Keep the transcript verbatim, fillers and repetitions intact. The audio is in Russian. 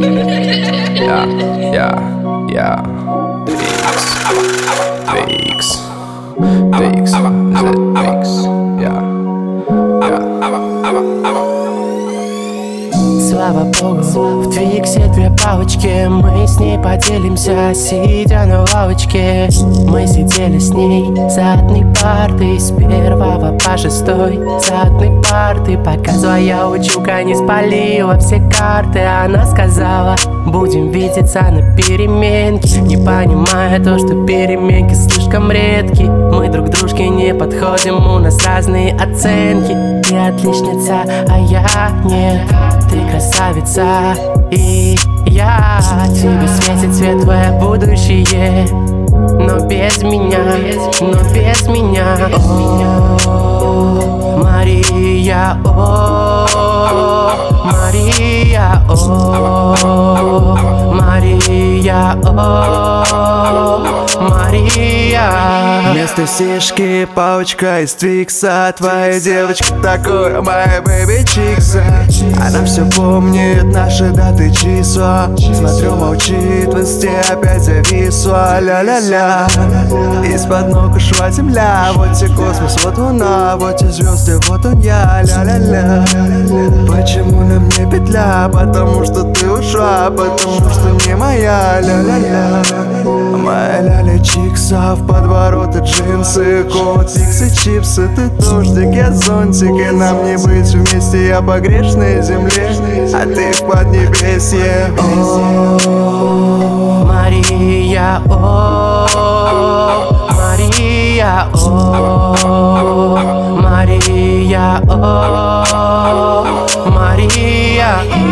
Yeah, yeah, yeah. Twix, Twix, Twix, Twix, yeah, yeah. Слава богу, в Твиксе две палочки. Мы с ней поделимся, сидя на лавочке. Мы сидели с ней за одной партой, с первого по шестой. За одной партой, пока злая училка не спалила все карты. Она сказала: будем видеться на переменке. Не понимая то, что переменки слишком редки. Мы друг дружке не подходим, у нас разные оценки. Ты отличница, а я нет. Ты красавица, и я. Тебе светит светлое будущее, но без меня, но без меня. О, Мария, о, Мария, о, Мария, о, Мария. Вместо сишки палочка из Твикса. Твоя девочка такое, моя бэби чикса. Она все помнит наши даты, числа. Смотрю, молчит, в инсте опять зависла. Ля-ля-ля, из-под ног ушла земля. Вот те космос, вот луна, вот те звезды, вот он я. Ля-ля-ля, почему на мне петля? Потому что ты ушла, потому что не моя. Ля-ля-ля, моя ля-ля чикса. В подвороты джинсы, котиксы, чипсы. Ты дождик, я зонтик, и нам не быть вместе. Я по грешной земле, а ты в поднебесье. О, Мария, о, Мария, о, Мария, о, Мария.